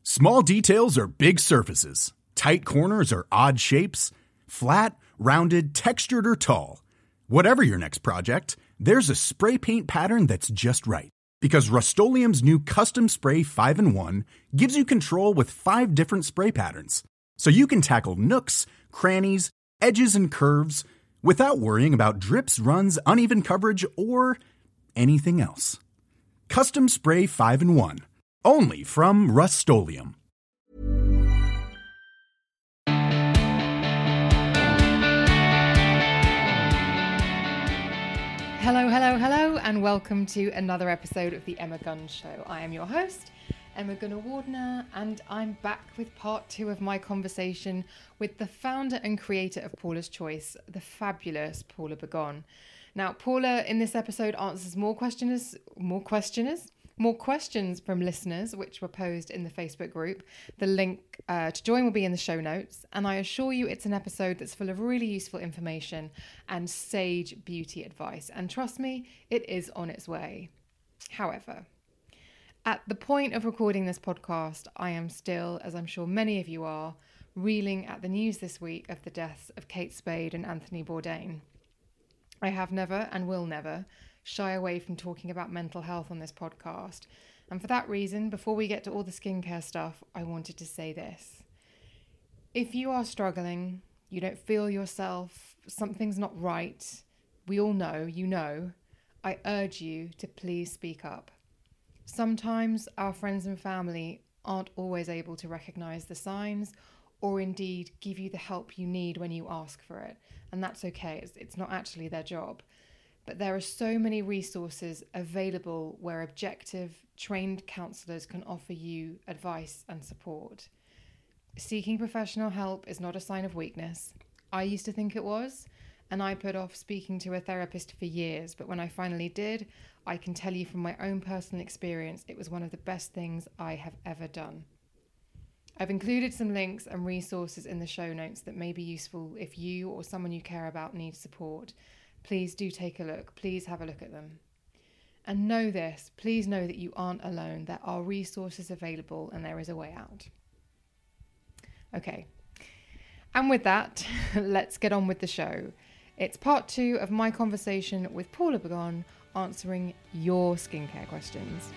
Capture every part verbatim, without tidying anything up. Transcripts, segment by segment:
Small details are big surfaces. Tight corners are odd shapes. Flat, rounded, textured, or tall. Whatever your next project, there's a spray paint pattern that's just right. Because Rust-Oleum's new Custom Spray five in one gives you control with five different spray patterns. So you can tackle nooks, crannies, edges, and curves without worrying about drips, runs, uneven coverage, or anything else. Custom Spray five in one. Only from Rust-Oleum. Hello, hello, hello, and welcome to another episode of The Emma Gunn Show. I am your host, Emma Gunnar-Wardner, and I'm back with part two of my conversation with the founder and creator of Paula's Choice, the fabulous Paula Begon. Now, Paula, in this episode, answers more questioners, more questioners, more questions from listeners, which were posed in the Facebook group. The link uh, to join will be in the show notes. And I assure you it's an episode that's full of really useful information and sage beauty advice. And trust me, it is on its way. However, at the point of recording this podcast, I am still, as I'm sure many of you are, reeling at the news this week of the deaths of Kate Spade and Anthony Bourdain. I have never and will never shy away from talking about mental health on this podcast. And for that reason, before we get to all the skincare stuff, I wanted to say this. If you are struggling, you don't feel yourself, something's not right, we all know, you know, I urge you to please speak up. Sometimes our friends and family aren't always able to recognize the signs or indeed give you the help you need when you ask for it. And that's okay, it's, it's not actually their job. But there are so many resources available where objective, trained counsellors can offer you advice and support. Seeking professional help is not a sign of weakness. I used to think it was, and I put off speaking to a therapist for years, but when I finally did, I can tell you from my own personal experience, it was one of the best things I have ever done. I've included some links and resources in the show notes that may be useful if you or someone you care about needs support. Please do take a look. Please have a look at them. And know this, please know that you aren't alone. There are resources available and there is a way out. Okay. And with that, let's get on with the show. It's part two of my conversation with Paula Begon answering your skincare questions.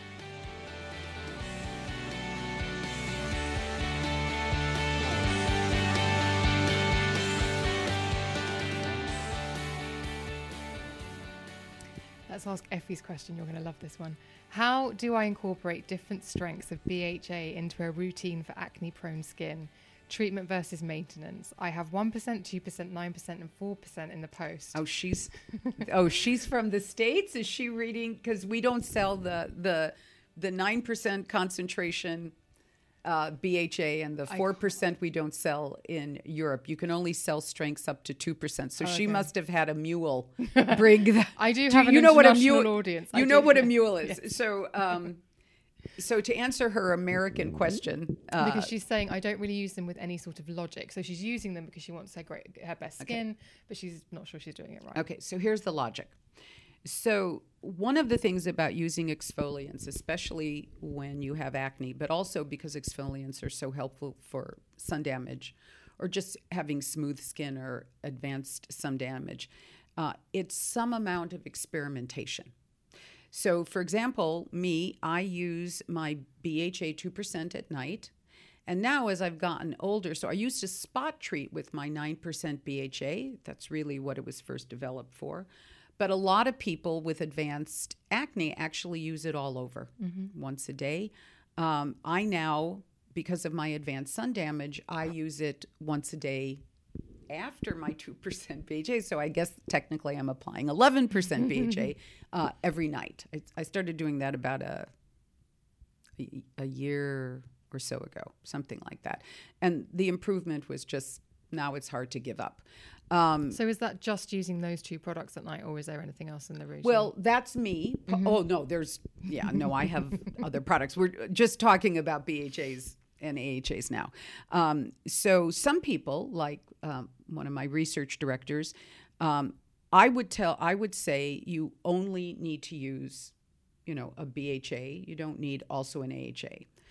Let's ask Effie's question. You're going to love this one. How do I incorporate different strengths of B H A into a routine for acne-prone skin? Treatment versus maintenance. I have one percent, two percent, nine percent, and four percent in the post. Oh, she's oh, she's from the States? Is she reading? Because we don't sell the the the nine percent concentration uh, B H A and the four percent we don't sell in Europe. You can only sell strengths up to two percent. So oh, she okay. must have had a mule bring that. I do do have an you know international what a mule, audience. You I know do. what a mule is. Yes. So um, so to answer her American question. Uh, because she's saying, I don't really use them with any sort of logic. So she's using them because she wants her, great, her best skin, okay. but she's not sure she's doing it right. Okay, so here's the logic. So one of the things about using exfoliants, especially when you have acne, but also because exfoliants are so helpful for sun damage or just having smooth skin or advanced sun damage, uh, it's some amount of experimentation. So for example, me, I use my B H A two percent at night. And now as I've gotten older, so I used to spot treat with my nine percent B H A. That's really what it was first developed for. But a lot of people with advanced acne actually use it all over mm-hmm. once a day. Um, I now, because of my advanced sun damage, I use it once a day after my two percent B H A. So I guess technically I'm applying eleven percent B H A uh, every night. I, I started doing that about a, a, a year or so ago, something like that. And the improvement was just, now it's hard to give up. Um, so is that just using those two products at night, or is there anything else in the routine? Well, that's me. Mm-hmm. Oh, no, there's, yeah, no, I have other products. We're just talking about B H As and A H As now. Um, so some people, like um, one of my research directors, um, I would tell, I would say you only need to use, you know, a B H A. You don't need also an A H A.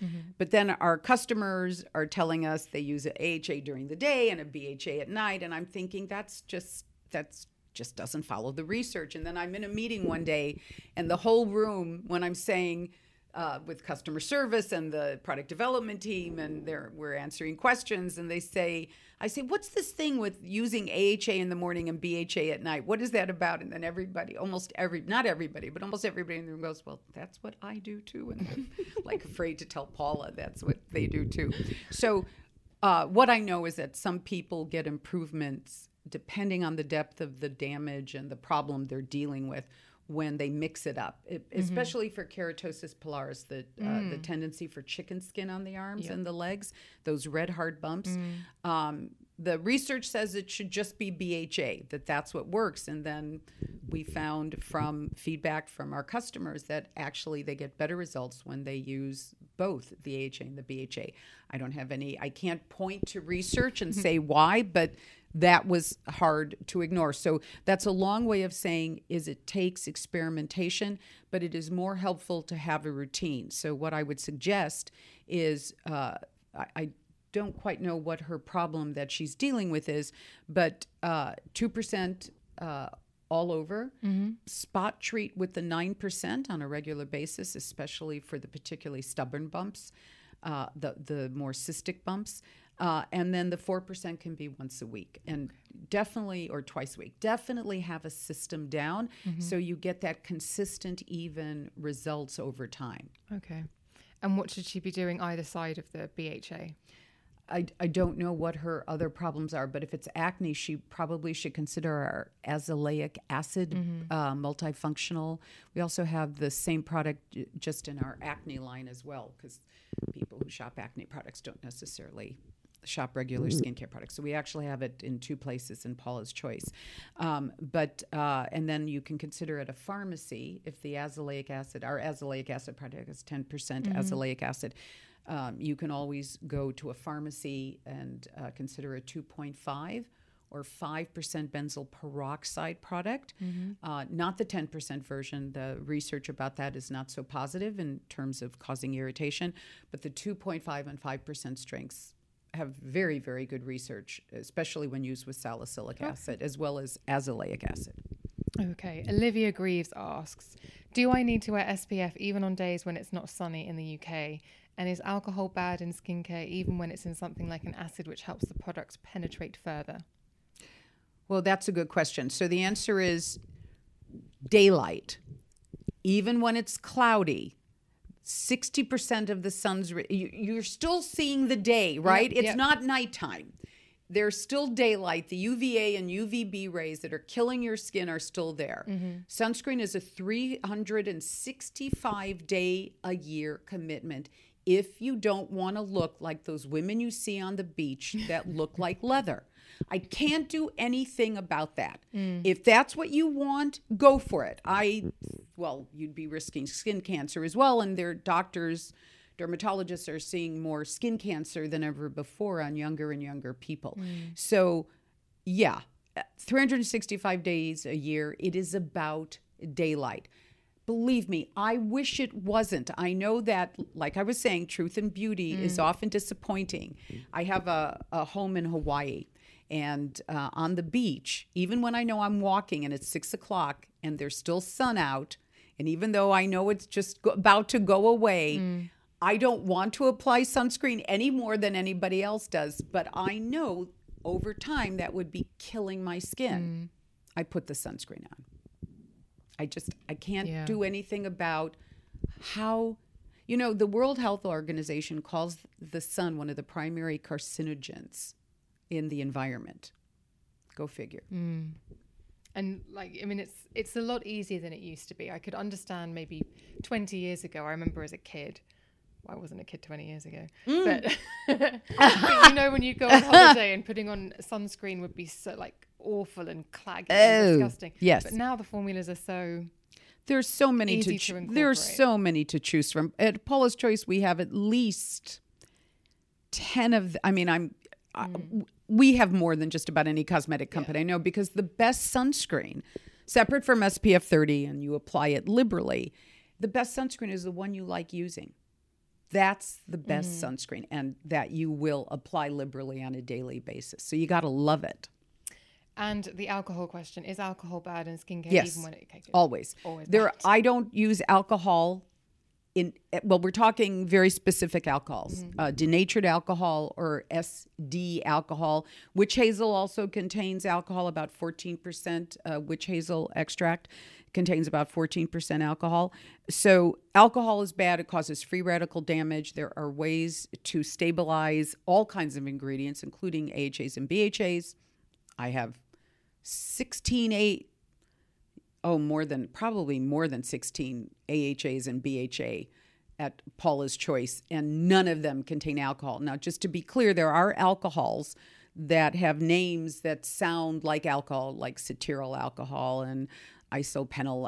Mm-hmm. But then our customers are telling us they use an A H A during the day and a B H A at night. And I'm thinking that's just, that's just doesn't follow the research. And then I'm in a meeting one day and the whole room, when I'm saying uh, with customer service and the product development team, and they're, we're answering questions, and they say, I say, what's this thing with using A H A in the morning and B H A at night? What is that about? And then everybody, almost every, not everybody, but almost everybody in the room goes, well, that's what I do too. And they're like afraid to tell Paula that's what they do too. So uh, what I know is that some people get improvements depending on the depth of the damage and the problem they're dealing with when they mix it up, it, mm-hmm. especially for keratosis pilaris, the uh, mm. the tendency for chicken skin on the arms yep. and the legs, those red hard bumps. Mm. Um, the research says it should just be B H A, that that's what works. And then we found from feedback from our customers that actually they get better results when they use both the A H A and the B H A. I don't have any, I can't point to research and say why, but that was hard to ignore. So that's a long way of saying is it takes experimentation, but it is more helpful to have a routine. So what I would suggest is, uh, I, I don't quite know what her problem that she's dealing with is, but uh, two percent uh, all over. Mm-hmm. Spot treat with the nine percent on a regular basis, especially for the particularly stubborn bumps, uh, the, the more cystic bumps. Uh, and then the four percent can be once a week, and definitely, or twice a week, definitely have a system down mm-hmm. so you get that consistent, even results over time. Okay. And what should she be doing either side of the B H A? I, I don't know what her other problems are, but if it's acne, she probably should consider our azelaic acid mm-hmm. uh, multifunctional. We also have the same product just in our acne line as well, because people who shop acne products don't necessarily shop regular skincare products. So we actually have it in two places in Paula's Choice. Um, but, uh, and then you can consider at a pharmacy if the azelaic acid, our azelaic acid product is ten percent mm-hmm. azelaic acid. Um, you can always go to a pharmacy and uh, consider a two point five or five percent benzyl peroxide product, mm-hmm. uh, not the ten percent version. The research about that is not so positive in terms of causing irritation, but the two point five and five percent strengths have very, very good research, especially when used with salicylic acid okay. as well as azelaic acid. Okay. Olivia Greaves asks, do I need to wear S P F even on days when it's not sunny in the U K? And is alcohol bad in skincare even when it's in something like an acid which helps the products penetrate further? Well, that's a good question. So the answer is daylight. Even when it's cloudy, sixty percent of the sun's, re- you, you're still seeing the day, right? Yep, it's yep. not nighttime. There's still daylight. The U V A and U V B rays that are killing your skin are still there. Mm-hmm. Sunscreen is a three hundred sixty-five day a year commitment if you don't want to look like those women you see on the beach that look like leather. I can't do anything about that. Mm. If that's what you want, go for it. I, well, you'd be risking skin cancer as well, and their doctors, dermatologists are seeing more skin cancer than ever before on younger and younger people. Mm. So, yeah, three hundred sixty-five days a year, it is about daylight. Believe me, I wish it wasn't. I know that, like I was saying, truth and beauty mm. is often disappointing. I have a, a home in Hawaii. And uh, on the beach, even when I know I'm walking and it's six o'clock and there's still sun out, and even though I know it's just go- about to go away, mm. I don't want to apply sunscreen any more than anybody else does. But I know over time that would be killing my skin. Mm. I put the sunscreen on. I just, I can't yeah. do anything about how, you know, the World Health Organization calls the sun one of the primary carcinogens in the environment. Go figure. Mm. And like, I mean, it's it's a lot easier than it used to be. I could understand maybe twenty years ago. I remember as a kid, well, I wasn't a kid twenty years ago, mm. but, but you know, when you go on holiday and putting on sunscreen would be so like awful and claggy oh, and disgusting. Yes. But now the formulas are so there's so many to, cho- to there's so many to choose from. At Paula's Choice, we have at least ten of. I mean, I'm. Mm. Uh, we have more than just about any cosmetic company yeah. I know, because the best sunscreen, separate from S P F thirty, and you apply it liberally, the best sunscreen is the one you like using. that's the best mm. sunscreen, and that you will apply liberally on a daily basis. So you got to love it. And the alcohol question, is alcohol bad in skincare? Yes, even when it, okay, always. always there, bad. I don't use alcohol in, well, we're talking very specific alcohols, mm-hmm. uh, denatured alcohol or S D alcohol. Witch hazel also contains alcohol, about fourteen percent. Uh, witch hazel extract contains about fourteen percent alcohol. So alcohol is bad. It causes free radical damage. There are ways to stabilize all kinds of ingredients, including A H As and B H As. I have sixteen A, oh, more than, probably more than sixteen A H As and B H A at Paula's Choice, and none of them contain alcohol. Now, just to be clear, there are alcohols that have names that sound like alcohol, like cetyl alcohol and isopenyl,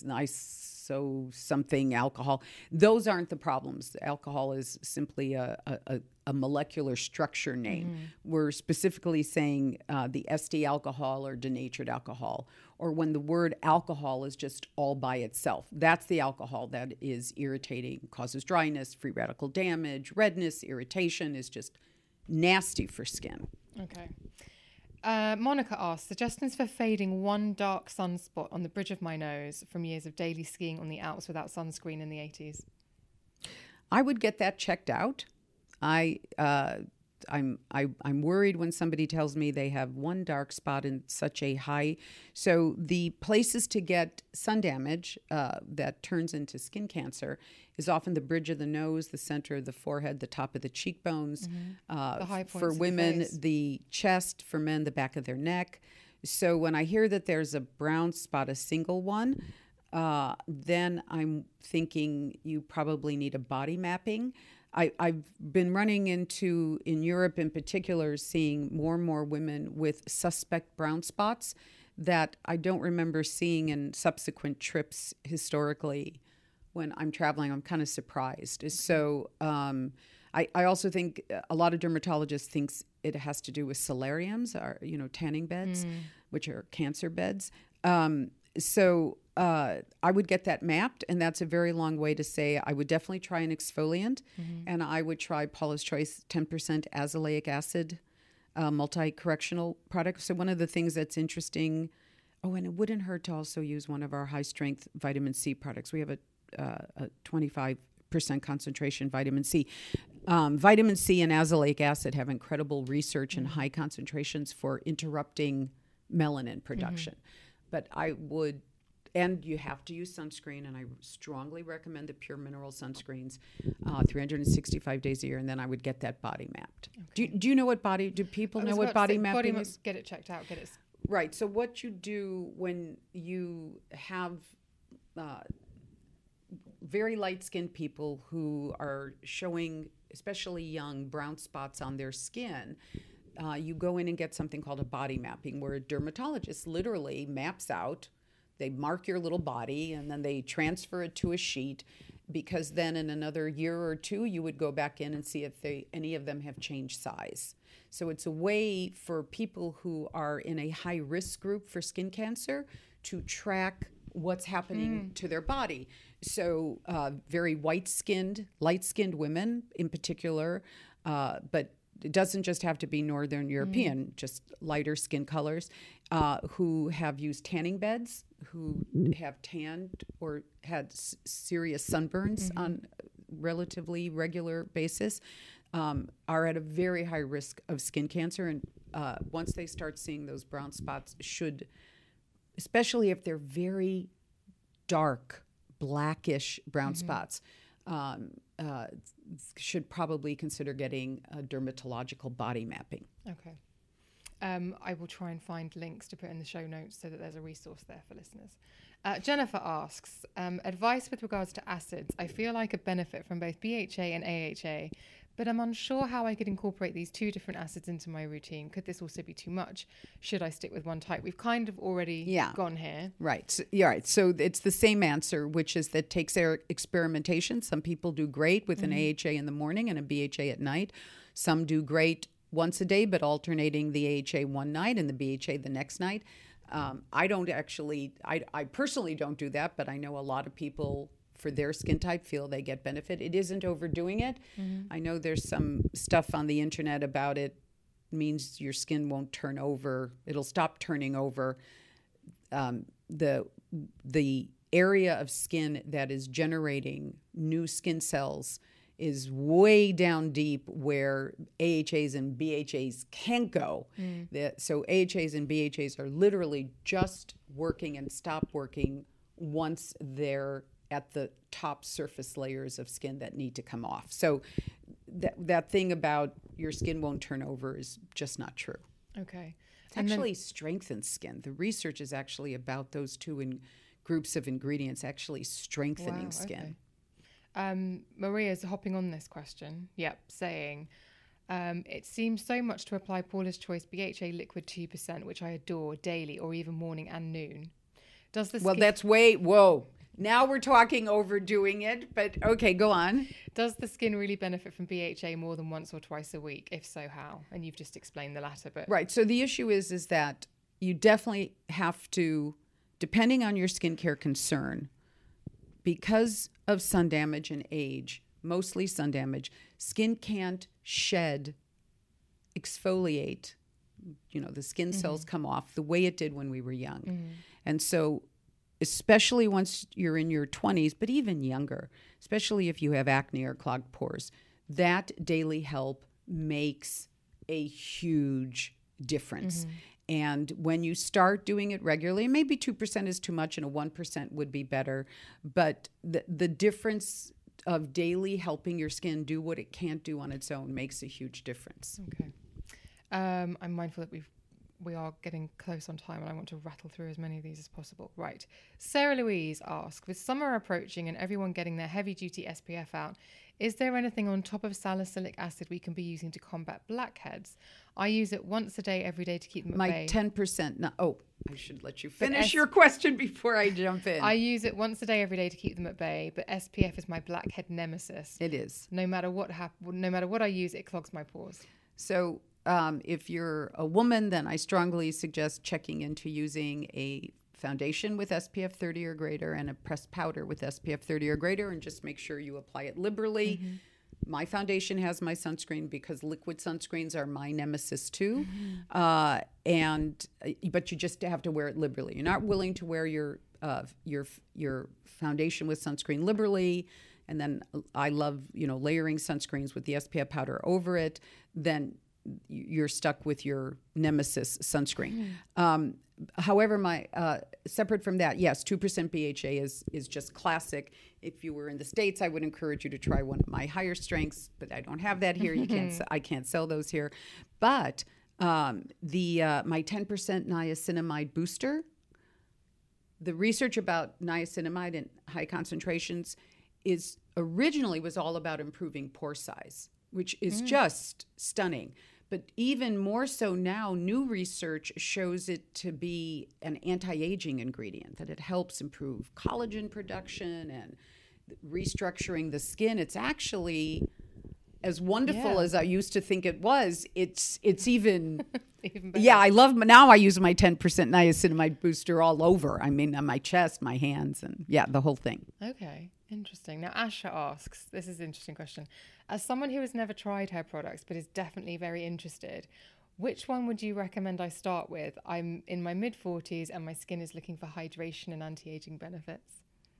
iso something alcohol. Those aren't the problems. Alcohol is simply a, a, a molecular structure name. Mm-hmm. We're specifically saying uh, the S D alcohol or denatured alcohol, or when the word alcohol is just all by itself. That's the alcohol that is irritating, causes dryness, free radical damage, redness, irritation, is just nasty for skin. Okay. Uh, Monica asks, suggestions for fading one dark sunspot on the bridge of my nose from years of daily skiing on the Alps without sunscreen in the eighties. I would get that checked out. I, uh, I'm, I, I'm worried when somebody tells me they have one dark spot in such a high. So the places to get sun damage uh, that turns into skin cancer is often the bridge of the nose, the center of the forehead, the top of the cheekbones. Mm-hmm. Uh, the high points for women, of the, the chest. For men, the back of their neck. So when I hear that there's a brown spot, a single one, uh, then I'm thinking you probably need a body mapping. I, I've been running into, in Europe in particular, seeing more and more women with suspect brown spots that I don't remember seeing in subsequent trips historically. When I'm traveling, I'm kind of surprised. So um, I, I also think a lot of dermatologists thinks it has to do with solariums, or, you know, tanning beds, mm. which are cancer beds. Um, so uh, I would get that mapped, and that's a very long way to say I would definitely try an exfoliant, mm-hmm. and I would try Paula's Choice ten percent azelaic acid uh, multi-correctional product. So one of the things that's interesting, oh, and it wouldn't hurt to also use one of our high-strength vitamin C products. We have a, uh, a twenty-five percent concentration vitamin C. Um, vitamin C and azelaic acid have incredible research mm-hmm. in high concentrations for interrupting melanin production. Mm-hmm. But I would, and you have to use sunscreen, and I strongly recommend the Pure Mineral sunscreens, uh, three hundred sixty-five days a year, and then I would get that body mapped. Okay. Do, you, do you know what body, do people know what body mapping is? Get it checked out, get it. Right, so what you do when you have uh, very light-skinned people who are showing, especially young, brown spots on their skin, Uh, you go in and get something called a body mapping, where a dermatologist literally maps out, they mark your little body, and then they transfer it to a sheet, because then in another year or two, you would go back in and see if they, any of them have changed size. So it's a way for people who are in a high-risk group for skin cancer to track what's happening mm. to their body. So uh, very white-skinned, light-skinned women in particular, uh, but it doesn't just have to be Northern European, mm. just lighter skin colors, uh, who have used tanning beds, who have tanned or had s- serious sunburns mm-hmm. on a relatively regular basis, um, are at a very high risk of skin cancer. And uh, once they start seeing those brown spots, should, especially if they're very dark, blackish brown mm-hmm. spots, um, uh, should probably consider getting a dermatological body mapping. Okay. Um, I will try and find links to put in the show notes so that there's a resource there for listeners. Uh, Jennifer asks, um, advice with regards to acids. I feel like a benefit from both B H A and A H A, but I'm unsure how I could incorporate these two different acids into my routine. Could this also be too much? Should I stick with one type? We've kind of already yeah. gone here. Right. So, yeah, right. So it's the same answer, which is that takes their experimentation. Some people do great with mm-hmm. an A H A in the morning and a B H A at night. Some do great once a day, but alternating the A H A one night and the B H A the next night. Um, I don't actually, I, I personally don't do that, but I know a lot of people for their skin type feel they get benefit. It isn't overdoing it. Mm-hmm. I know there's some stuff on the internet about it means your skin won't turn over. It'll stop turning over. Um, the the area of skin that is generating new skin cells is way down deep where A H As and B H As can't go. Mm. The, so A H As and B H As are literally just working and stop working once they're at the top surface layers of skin that need to come off. So that that thing about your skin won't turn over is just not true. Okay. It actually then, strengthens skin. The research is actually about those two in groups of ingredients actually strengthening wow, skin. Okay. Um, Maria's hopping on this question. Yep, saying, um, it seems so much to apply Paula's Choice B H A Liquid two percent, which I adore, daily or even morning and noon. Does the Well, skin- that's way, whoa. Now we're talking overdoing it, but okay, go on. Does the skin really benefit from B H A more than once or twice a week? If so, how? And you've just explained the latter bit. Right. So the issue is, is that you definitely have to, depending on your skincare concern, because of sun damage and age, mostly sun damage, skin can't shed, exfoliate, you know, the skin mm-hmm. cells come off the way it did when we were young. Mm-hmm. And so especially once you're in your twenties, but even younger, especially if you have acne or clogged pores, that daily help makes a huge difference. Mm-hmm. And when you start doing it regularly, maybe two percent is too much and a one percent would be better. But the, the difference of daily helping your skin do what it can't do on its own makes a huge difference. Okay. Um, I'm mindful that we've we are getting close on time and I want to rattle through as many of these as possible. Right. Sarah Louise asks, with summer approaching and everyone getting their heavy duty S P F out, is there anything on top of salicylic acid we can be using to combat blackheads? I use it once a day, every day to keep them at My bay. ten percent. No, oh, I should let you finish S- your question before I jump in. I use it once a day, every day to keep them at bay, but S P F is my blackhead nemesis. It is. No matter what hap- no matter what I use, it clogs my pores. So um, if you're a woman, then I strongly suggest checking into using a foundation with S P F thirty or greater and a pressed powder with S P F thirty or greater, and just make sure you apply it liberally. Mm-hmm. My foundation has my sunscreen because liquid sunscreens are my nemesis too. Mm-hmm. Uh, and but you just have to wear it liberally. You're not willing to wear your uh, your your foundation with sunscreen liberally, and then I love you know layering sunscreens with the S P F powder over it. Then you're stuck with your nemesis sunscreen. Mm. Um, however, my uh, separate from that, yes, two percent B H A is is just classic. If you were in the States, I would encourage you to try one of my higher strengths, but I don't have that here. You can't. I can't sell those here. But um, the uh, my ten percent niacinamide booster. The research about niacinamide in high concentrations is originally was all about improving pore size, which is mm. just stunning. But even more so now, new research shows it to be an anti-aging ingredient, that it helps improve collagen production and restructuring the skin. It's actually as wonderful yeah. as I used to think it was. It's it's even, even better. Yeah, I love, now I use my ten percent niacinamide booster all over. I mean, on my chest, my hands, and yeah, the whole thing. Okay, interesting. Now, Asha asks, this is an interesting question. As someone who has never tried her products but is definitely very interested, which one would you recommend I start with? I'm in my mid forties and my skin is looking for hydration and anti-aging benefits.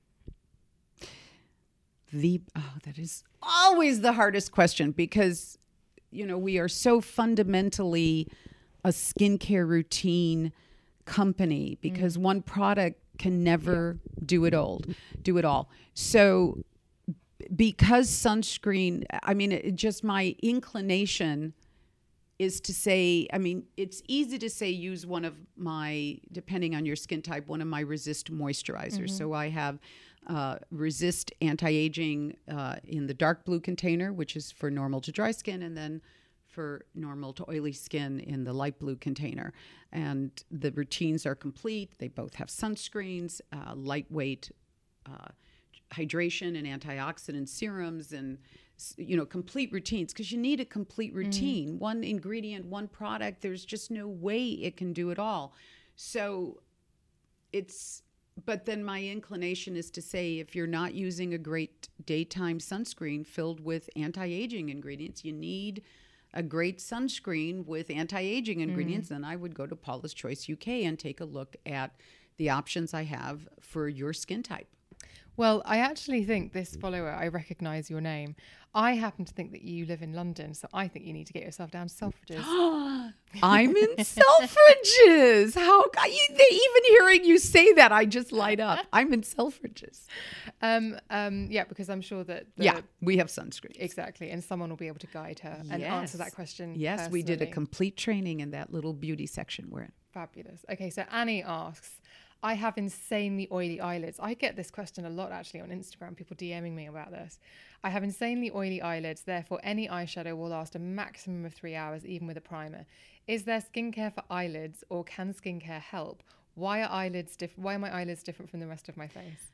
The oh, that is always the hardest question because, you know, we are so fundamentally a skincare routine company because mm. one product can never yeah. do it all. Do it all. So because sunscreen, I mean, it, just my inclination is to say, I mean, it's easy to say use one of my, depending on your skin type, one of my Resist moisturizers. Mm-hmm. So I have uh, Resist Anti-Aging uh, in the dark blue container, which is for normal to dry skin, and then for normal to oily skin in the light blue container. And the routines are complete. They both have sunscreens, uh, lightweight uh hydration and antioxidant serums, and you know complete routines, because you need a complete routine. Mm. One ingredient, one product, there's just no way it can do it all. So it's But then my inclination is to say, if you're not using a great daytime sunscreen filled with anti-aging ingredients, you need a great sunscreen with anti-aging ingredients, mm. then I would go to Paula's Choice U K and take a look at the options I have for your skin type. Well, I actually think this follower, I recognise your name. I happen to think that you live in London, so I think you need to get yourself down to Selfridges. I'm in Selfridges. How you, they, even hearing you say that, I just light up. I'm in Selfridges. Um, um, yeah, because I'm sure that the, yeah, we have sunscreens. Exactly, and someone will be able to guide her and yes. answer that question. Yes, personally. we did a complete training in that little beauty section we're in. Fabulous. Okay, so Annie asks, I have insanely oily eyelids. I get this question a lot actually on Instagram, people DMing me about this. I have insanely oily eyelids, therefore any eyeshadow will last a maximum of three hours, even with a primer. Is there skincare for eyelids, or can skincare help? Why are eyelids diff- Why are my eyelids different from the rest of my face?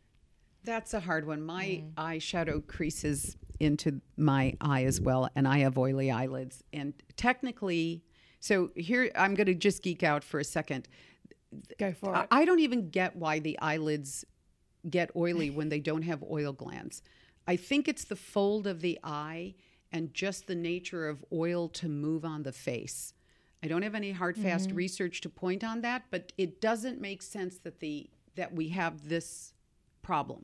That's a hard one. My mm. eyeshadow creases into my eye as well, and I have oily eyelids. And technically, so here I'm going to just geek out for a second. Go for it. I don't even get why the eyelids get oily when they don't have oil glands. I think it's the fold of the eye and just the nature of oil to move on the face. I don't have any hard, fast mm-hmm. research to point on that, but it doesn't make sense that the that we have this problem.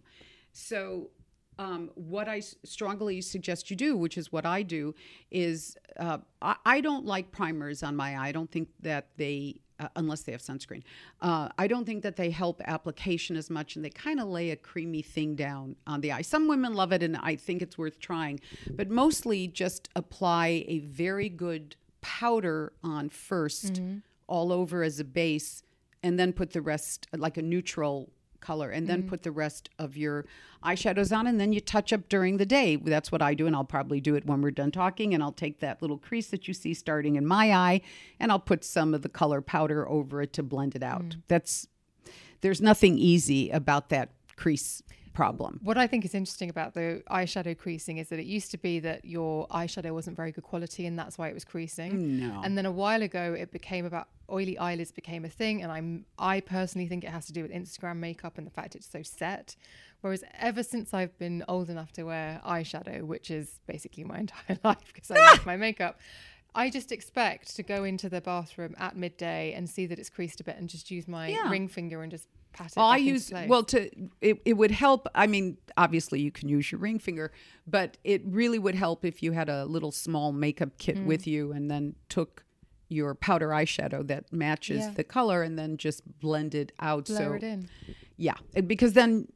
So um, what I s- strongly suggest you do, which is what I do, is uh, I, I don't like primers on my eye. I don't think that they... Uh, unless they have sunscreen. Uh, I don't think that they help application as much, and they kind of lay a creamy thing down on the eye. Some women love it, and I think it's worth trying. But mostly just apply a very good powder on first, mm-hmm. all over as a base, and then put the rest, like a neutral color, and then mm-hmm. put the rest of your eyeshadows on, and then you touch up during the day. That's what I do, and I'll probably do it when we're done talking, and I'll take that little crease that you see starting in my eye, and I'll put some of the color powder over it to blend it out. Mm. That's there's nothing easy about that crease problem. What I think is interesting about the eyeshadow creasing is that it used to be that your eyeshadow wasn't very good quality, and that's why it was creasing. No. And then a while ago, it became about oily eyelids became a thing, and I'm I personally think it has to do with Instagram makeup and the fact it's so set. Whereas ever since I've been old enough to wear eyeshadow, which is basically my entire life because I love my makeup, I just expect to go into the bathroom at midday and see that it's creased a bit and just use my yeah. ring finger and just pat it. Well, back I use into place. well to it, it would help. I mean, obviously you can use your ring finger, but it really would help if you had a little small makeup kit mm. with you and then took your powder eyeshadow that matches yeah. the color and then just blend it out. Blur so it in. Yeah, because then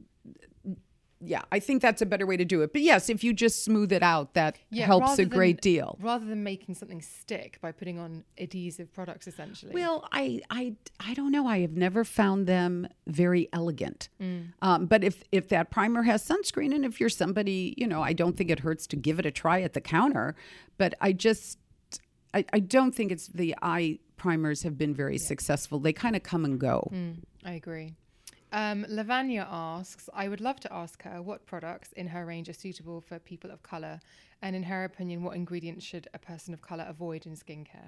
yeah, I think that's a better way to do it. But yes, if you just smooth it out, that yeah, helps a great than, deal. Rather than making something stick by putting on adhesive products, essentially. Well, I I, I don't know. I have never found them very elegant. Mm. Um, but if, if that primer has sunscreen, and if you're somebody, you know, I don't think it hurts to give it a try at the counter. But I just, I, I don't think it's the eye primers have been very yeah. successful. They kind of come and go. Mm, I agree. Um, Lavanya asks, I would love to ask her what products in her range are suitable for people of colour, and in her opinion, what ingredients should a person of colour avoid in skincare?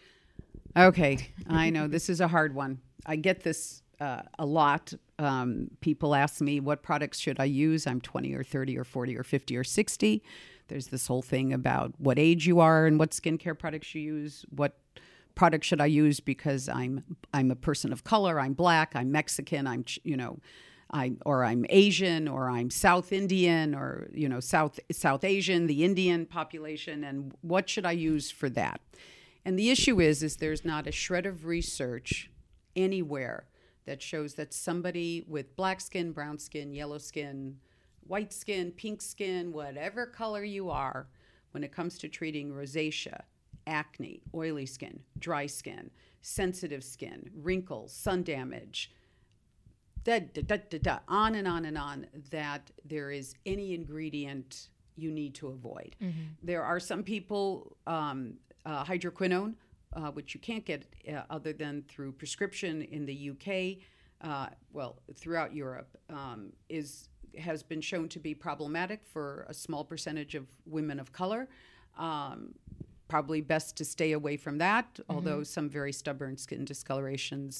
Okay, I know this is a hard one. I get this uh, a lot. Um, people ask me, what products should I use? I'm twenty or thirty or forty or fifty or sixty. There's this whole thing about what age you are and what skincare products you use, what product should I use because I'm I'm a person of color, I'm black, I'm Mexican, I'm you know, I or I'm Asian or I'm South Indian or you know South South Asian, the Indian population, and what should I use for that? And the issue is is there's not a shred of research anywhere that shows that somebody with black skin, brown skin, yellow skin, white skin, pink skin, whatever color you are, when it comes to treating rosacea, acne, oily skin, dry skin, sensitive skin, wrinkles, sun damage, da, da, da, da, da, on and on and on, that there is any ingredient you need to avoid. Mm-hmm. There are some people, um, uh, hydroquinone, uh, which you can't get uh, other than through prescription in the U K, uh, well, throughout Europe, um, is has been shown to be problematic for a small percentage of women of color. Um, Probably best to stay away from that, mm-hmm. although some very stubborn skin discolorations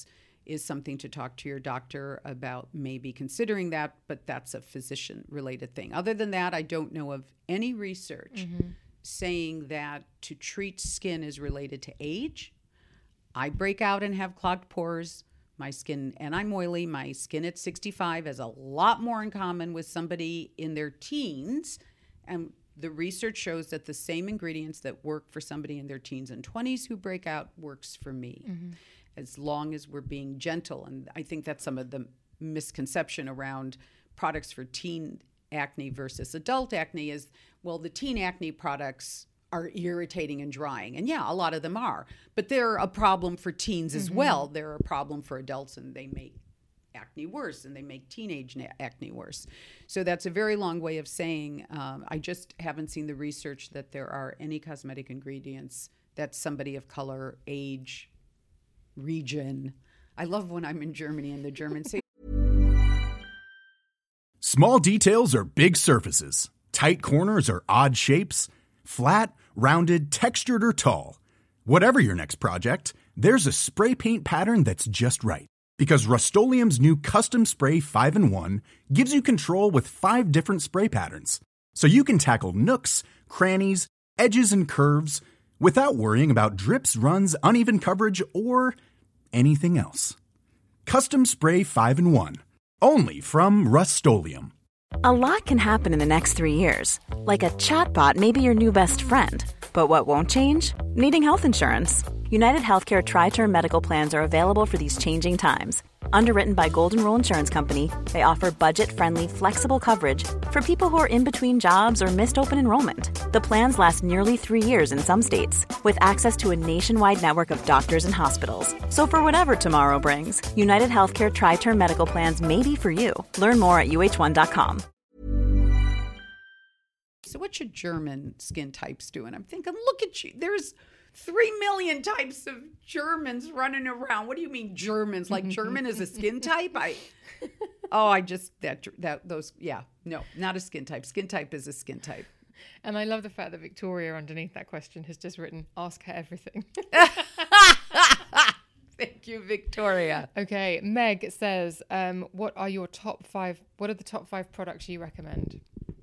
is something to talk to your doctor about, maybe considering that, but that's a physician-related thing. Other than that, I don't know of any research mm-hmm. saying that to treat skin is related to age. I break out and have clogged pores. My skin, and I'm oily, my skin at sixty-five has a lot more in common with somebody in their teens. And the research shows that the same ingredients that work for somebody in their teens and twenties who break out works for me. Mm-hmm. As long as we're being gentle. And I think that's some of the misconception around products for teen acne versus adult acne is, well, the teen acne products are irritating and drying. And yeah, a lot of them are. But they're a problem for teens as mm-hmm. well. They're a problem for adults, and they make acne worse, and they make teenage na- acne worse. So that's a very long way of saying um, I just haven't seen the research that there are any cosmetic ingredients that somebody of color, age, region. I love when I'm in Germany and the Germans say. Small details are big surfaces. Tight corners are odd shapes. Flat, rounded, textured, or tall. Whatever your next project, there's a spray paint pattern that's just right. Because Rust-Oleum's new Custom Spray five in one gives you control with five different spray patterns. So you can tackle nooks, crannies, edges, and curves without worrying about drips, runs, uneven coverage, or anything else. Custom Spray five in one. Only from Rust-Oleum. A lot can happen in the next three years. Like a chatbot may be your new best friend. But what won't change? Needing health insurance. United Healthcare Tri-Term Medical Plans are available for these changing times. Underwritten by Golden Rule Insurance Company, they offer budget-friendly, flexible coverage for people who are in between jobs or missed open enrollment. The plans last nearly three years in some states, with access to a nationwide network of doctors and hospitals. So for whatever tomorrow brings, United Healthcare Tri-Term Medical Plans may be for you. Learn more at U H one dot com. So what should German skin types do? And I'm thinking, look at you. There's Three million types of Germans running around. What do you mean Germans? Like German is a skin type? I, oh, I just, that, that, those, yeah, no, not a skin type. Skin type is a skin type. And I love the fact that Victoria underneath that question has just written, ask her everything. Thank you, Victoria. Okay, Meg says, um, what are your top five, what are the top five products you recommend?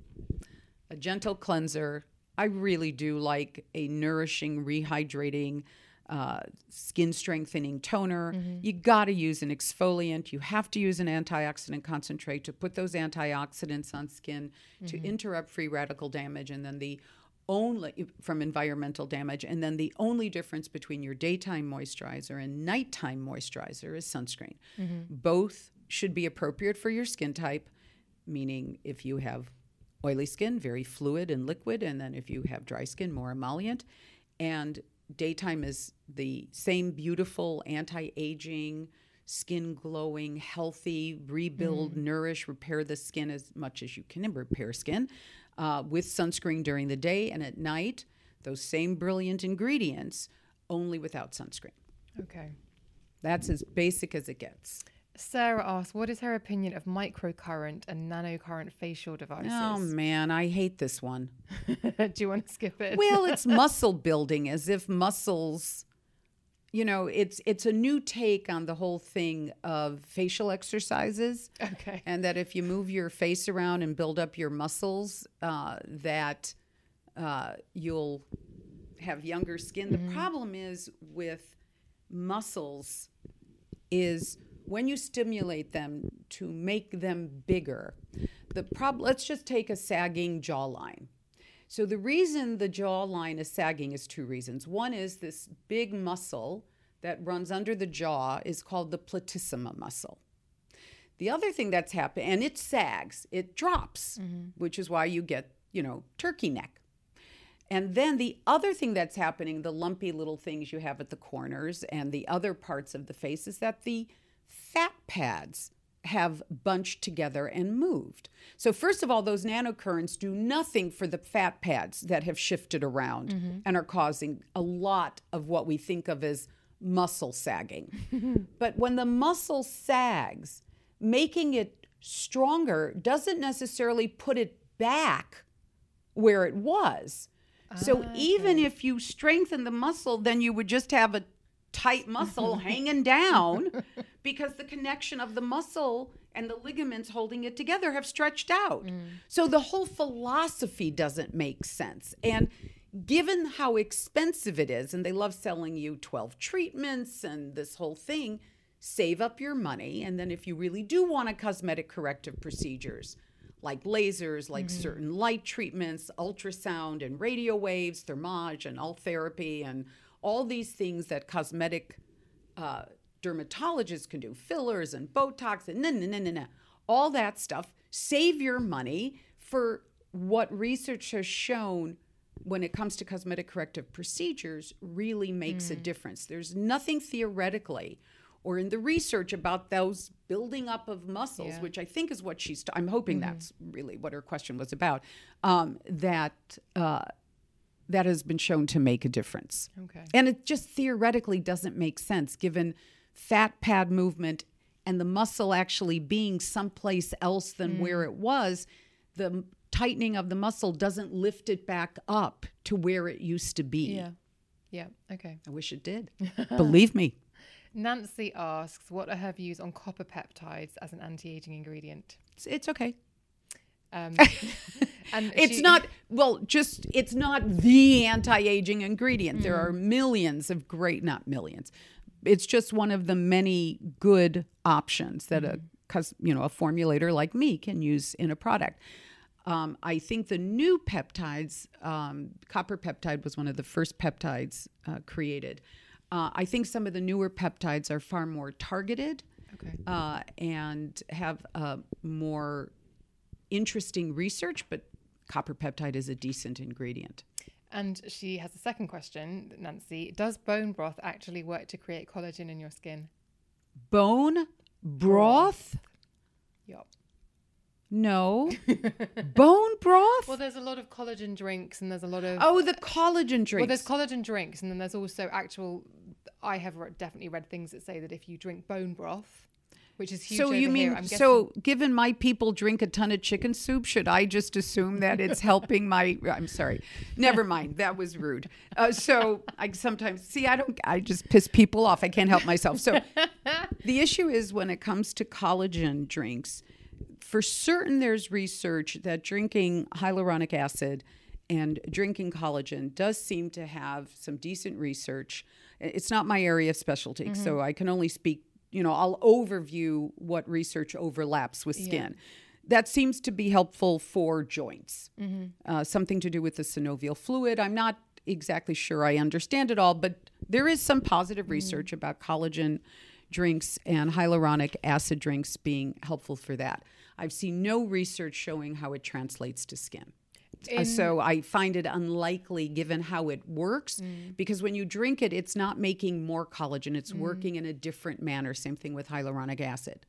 A gentle cleanser. I really do like a nourishing, rehydrating, uh, skin strengthening toner. Mm-hmm. You got to use an exfoliant. You have to use an antioxidant concentrate to put those antioxidants on skin mm-hmm. to interrupt free radical damage, and then the only from environmental damage. And then the only difference between your daytime moisturizer and nighttime moisturizer is sunscreen. Mm-hmm. Both should be appropriate for your skin type, meaning if you have oily skin, very fluid and liquid, and then if you have dry skin, more emollient. And daytime is the same beautiful, anti-aging, skin glowing, healthy, rebuild, mm. nourish, repair the skin as much as you can repair skin uh, with sunscreen during the day. And at night, those same brilliant ingredients, only without sunscreen. Okay. That's as basic as it gets. Sarah asks, what is her opinion of microcurrent and nanocurrent facial devices? Oh, man, I hate this one. Do you want to skip it? Well, it's muscle building, as if muscles, you know, it's it's a new take on the whole thing of facial exercises. Okay. And that if you move your face around and build up your muscles, uh, that uh, you'll have younger skin. Mm-hmm. The problem is with muscles is when you stimulate them to make them bigger, the prob- let's just take a sagging jawline. So the reason the jawline is sagging is two reasons. One is this big muscle that runs under the jaw is called the platysma muscle. The other thing that's happening, and it sags, it drops, mm-hmm. which is why you get, you know, turkey neck. And then the other thing that's happening, the lumpy little things you have at the corners and the other parts of the face, is that the fat pads have bunched together and moved. So first of all, those nanocurrents do nothing for the fat pads that have shifted around mm-hmm. and are causing a lot of what we think of as muscle sagging. But when the muscle sags, making it stronger doesn't necessarily put it back where it was. Ah, so even okay. if you strengthen the muscle, then you would just have a tight muscle hanging down because the connection of the muscle and the ligaments holding it together have stretched out. Mm. So the whole philosophy doesn't make sense. And given how expensive it is, and they love selling you twelve treatments and this whole thing, save up your money. And then if you really do want a cosmetic corrective procedures, like lasers, like mm-hmm. certain light treatments, ultrasound and radio waves, thermage and Ultherapy, and all these things that cosmetic uh, dermatologists can do, fillers and Botox and no, no, no, no, no, all that stuff. Save your money for what research has shown when it comes to cosmetic corrective procedures really makes mm. a difference. There's nothing theoretically or in the research about those building up of muscles, yeah. which I think is what she's, I'm hoping mm-hmm. that's really what her question was about, um, that uh, that has been shown to make a difference. Okay. And it just theoretically doesn't make sense given fat pad movement and the muscle actually being someplace else than mm. where it was. The tightening of the muscle doesn't lift it back up to where it used to be. Yeah. Yeah. Okay. I wish it did. Believe me. Nancy asks, what are her views on copper peptides as an anti-aging ingredient? It's, it's okay. Um, and it's she, not, well, just, it's not the anti-aging ingredient. Mm. There are millions of great, not millions. It's just one of the many good options that mm. a, cause, you know, a formulator like me can use in a product. Um, I think the new peptides, um, copper peptide was one of the first peptides uh, created. Uh, I think some of the newer peptides are far more targeted okay. uh, and have uh, more interesting research, but copper peptide is a decent ingredient. And she has a second question, Nancy. Does bone broth actually work to create collagen in your skin? Bone broth? Yup. No. Bone broth? Well, there's a lot of collagen drinks and there's a lot of... Oh, the collagen drinks. Well, there's collagen drinks and then there's also actual... I have re- definitely read things that say that if you drink bone broth, which is huge so over you mean, here, I'm guessing... So given my people drink a ton of chicken soup, should I just assume that it's helping my... I'm sorry. Never mind. That was rude. Uh, so I sometimes... See, I don't... I just piss people off. I can't help myself. So the issue is when it comes to collagen drinks... For certain, there's research that drinking hyaluronic acid and drinking collagen does seem to have some decent research. It's not my area of specialty, mm-hmm. so I can only speak, you know, I'll overview what research overlaps with skin. Yeah. That seems to be helpful for joints, mm-hmm. uh, something to do with the synovial fluid. I'm not exactly sure I understand it all, but there is some positive mm-hmm. research about collagen drinks and hyaluronic acid drinks being helpful for that. I've seen no research showing how it translates to skin. In, so I find it unlikely given how it works mm. because when you drink it, it's not making more collagen. It's mm. working in a different manner. Same thing with hyaluronic acid.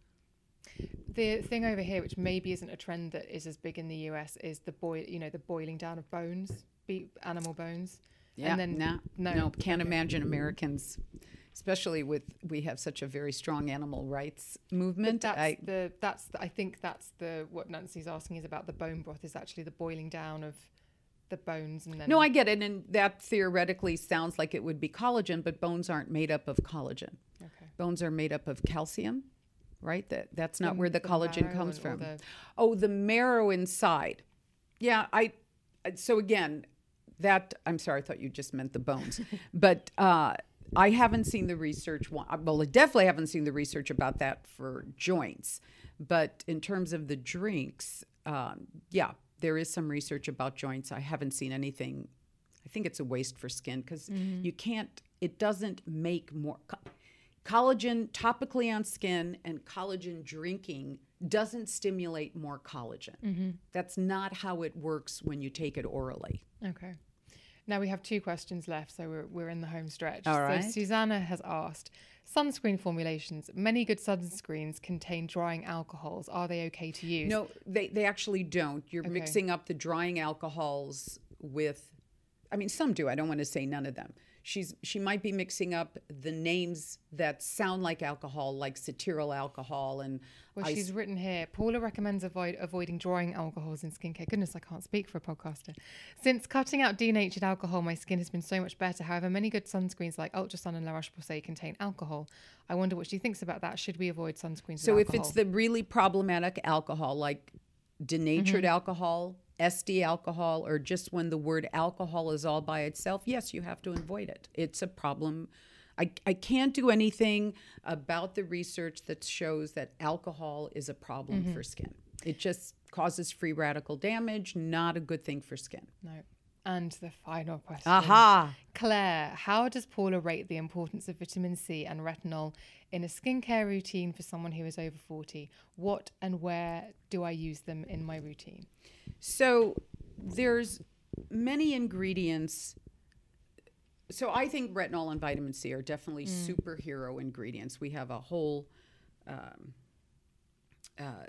The thing over here, which maybe isn't a trend that is as big in the U S, is the boil, you know, the boiling down of bones, be- animal bones. Yeah, and then, no, no, no, can't okay. imagine Americans, especially with we have such a very strong animal rights movement. But that's I, the that's the, I think that's the what Nancy's asking is about the bone broth is actually the boiling down of the bones and then. No, I get it, and that theoretically sounds like it would be collagen, but bones aren't made up of collagen. Okay. Bones are made up of calcium, right? That that's not the, where the, the collagen comes from. The... Oh, the marrow inside. Yeah, I. So again, that I'm sorry, I thought you just meant the bones, but. Uh, I haven't seen the research. Well, I definitely haven't seen the research about that for joints. But in terms of the drinks, um, yeah, there is some research about joints. I haven't seen anything. I think it's a waste for skin because mm-hmm. you can't, it doesn't make more. Co- collagen topically on skin and collagen drinking doesn't stimulate more collagen. Mm-hmm. That's not how it works when you take it orally. Okay. Now we have two questions left, so we're we're in the home stretch. All right. So Susanna has asked, sunscreen formulations. Many good sunscreens contain drying alcohols. Are they okay to use? No, they, they actually don't. You're okay. mixing up the drying alcohols with I mean, some do. I don't want to say none of them. She's she might be mixing up the names that sound like alcohol, like cetyl alcohol, and Well, I she's s- written here, Paula recommends avoid avoiding drying alcohols in skincare. Goodness, I can't speak for a podcaster. Since cutting out denatured alcohol, my skin has been so much better. However, many good sunscreens like Ultrasun and La Roche-Posay contain alcohol. I wonder what she thinks about that. Should we avoid sunscreens So with if alcohol? it's the really problematic alcohol, like denatured Mm-hmm. alcohol, S D alcohol, or just when the word alcohol is all by itself, yes, you have to avoid it. It's a problem. I, I can't do anything about the research that shows that alcohol is a problem Mm-hmm. for skin. It just causes free radical damage, not a good thing for skin. No. And the final question. Aha! Claire, how does Paula rate the importance of vitamin C and retinol in a skincare routine for someone who is over forty? What and where do I use them in my routine? So there's many ingredients. So I think retinol and vitamin C are definitely superhero ingredients. We have a whole um, uh,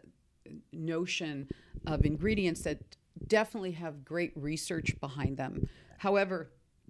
notion of ingredients that definitely have great research behind them. However,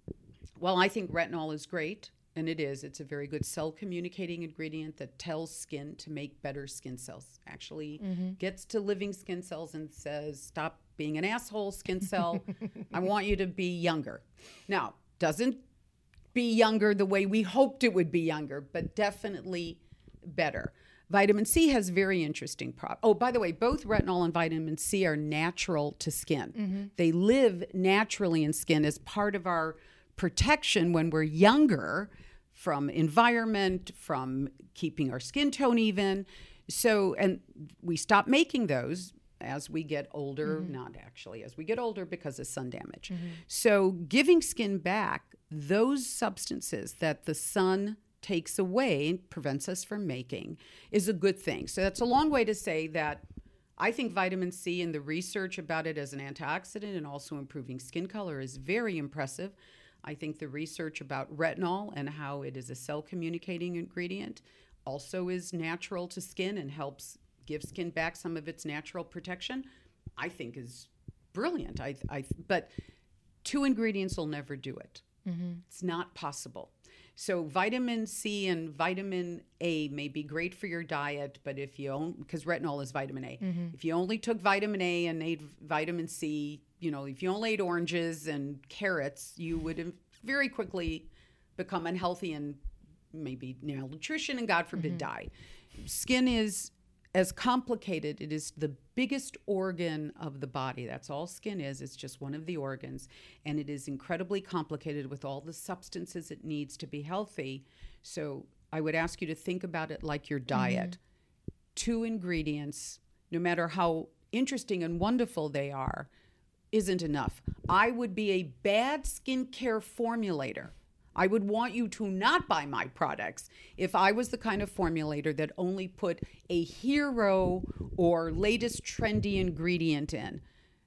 while I think retinol is great, and it is, it's a very good cell communicating ingredient that tells skin to make better skin cells. Actually gets to living skin cells and says, stop being an asshole skin cell. I want you to be younger. Now, doesn't be younger the way we hoped it would be younger, but definitely better. Vitamin C has very interesting prop. Oh, by the way, both retinol and vitamin C are natural to skin. They live naturally in skin as part of our protection when we're younger from environment, from keeping our skin tone even. So, and we stop making those as we get older, mm-hmm. not actually as we get older because of sun damage. Mm-hmm. So giving skin back those substances that the sun takes away and prevents us from making is a good thing. So that's a long way to say that I think vitamin C and the research about it as an antioxidant and also improving skin color is very impressive. I think the research about retinol and how it is a cell communicating ingredient also is natural to skin and helps give skin back some of its natural protection, I think is brilliant. I, I, but two ingredients will never do it. Mm-hmm. It's not possible. So vitamin C and vitamin A may be great for your diet, but if you only, because retinol is vitamin A, mm-hmm. if you only took vitamin A and ate vitamin C, you know, if you only ate oranges and carrots, you would very quickly become unhealthy and maybe malnutrition and God forbid mm-hmm. die. Skin is as complicated. It is the biggest organ of the body. That's all skin is. It's just one of the organs. And it is incredibly complicated with all the substances it needs to be healthy. So I would ask you to think about it like your diet. Mm-hmm. Two ingredients, no matter how interesting and wonderful they are, isn't enough. I would be a bad skincare formulator. I would want you to not buy my products if I was the kind of formulator that only put a hero or latest trendy ingredient in.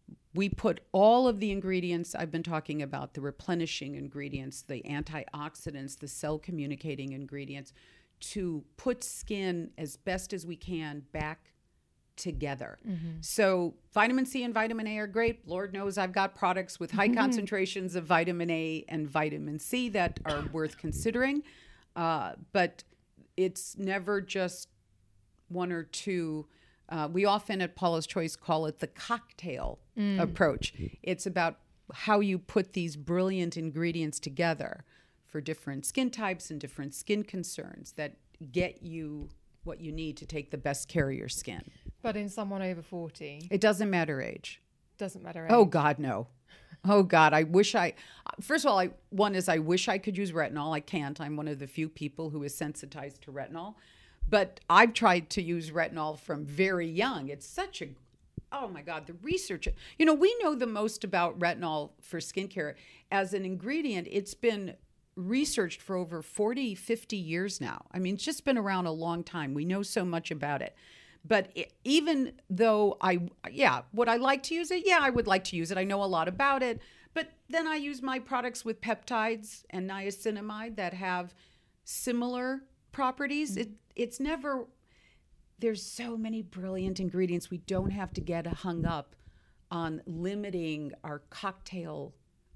We put all of the ingredients I've been talking about, the replenishing ingredients, the antioxidants, the cell communicating ingredients, to put skin as best as we can back together. Mm-hmm. So vitamin C and vitamin A are great. Lord knows I've got products with high mm-hmm. concentrations of vitamin A and vitamin C that are worth considering. Uh, but it's never just one or two. Uh, we often at Paula's Choice call it the cocktail mm. approach. It's about how you put these brilliant ingredients together for different skin types and different skin concerns that get you what you need to take the best care of your skin. But in someone over forty, it doesn't matter age. Doesn't matter age. Oh God, no. Oh God, I wish I. First of all, I one is I wish I could use retinol. I can't. I'm one of the few people who is sensitized to retinol. But I've tried to use retinol from very young. It's such a, oh my God, the research. You know, we know the most about retinol for skincare as an ingredient. It's been researched for over forty, fifty years now. I mean, it's just been around a long time. We know so much about it. But it, even though I, yeah, would I like to use it? Yeah, I would like to use it. I know a lot about it. But then I use my products with peptides and niacinamide that have similar properties. Mm-hmm. It, it's never, there's so many brilliant ingredients. We don't have to get hung up on limiting our cocktail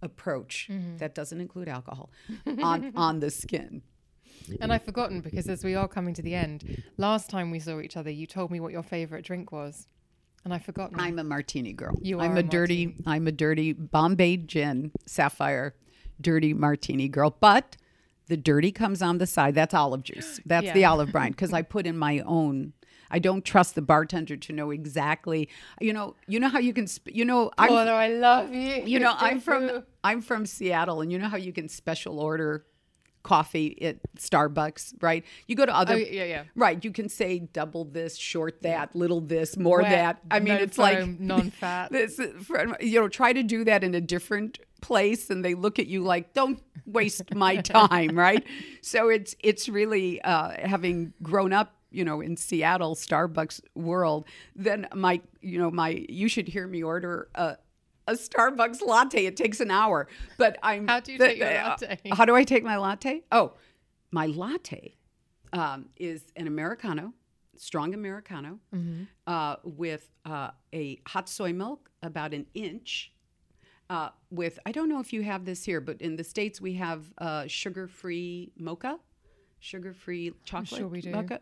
approach Mm-hmm. that doesn't include alcohol on, on the skin. And I've forgotten, because as we are coming to the end, last time we saw each other, you told me what your favorite drink was. And I've forgotten. I'm a martini girl. You I'm are a, a dirty, martini. I'm a dirty Bombay gin, sapphire, dirty martini girl. But the dirty comes on the side. That's olive juice. That's Yeah. the olive brine, because I put in my own. I don't trust the bartender to know exactly. You know, you know how you can. Sp- you know, I'm. Oh, no, I love you. you know, I'm from. I'm from Seattle, and you know how you can special order coffee at Starbucks, right? You go to other. Oh, yeah, yeah. Right, you can say double this, short that, little this, more Wet, that. I mean, no it's foam, like non-fat. This, you know, try to do that in a different place, and they look at you like, "Don't waste my time," right? So it's it's really uh, having grown up, you know, in Seattle, Starbucks world. Then my, you know, my you should hear me order a. A Starbucks latte. It takes an hour, but I'm. How do you the- take your uh, latte? How do I take my latte? Oh, my latte um, is an Americano, strong Americano, Mm-hmm. uh, with uh, a hot soy milk, about an inch. Uh, with I don't know if you have this here, but in the States we have uh, sugar-free mocha, sugar-free chocolate sure we do. mocha.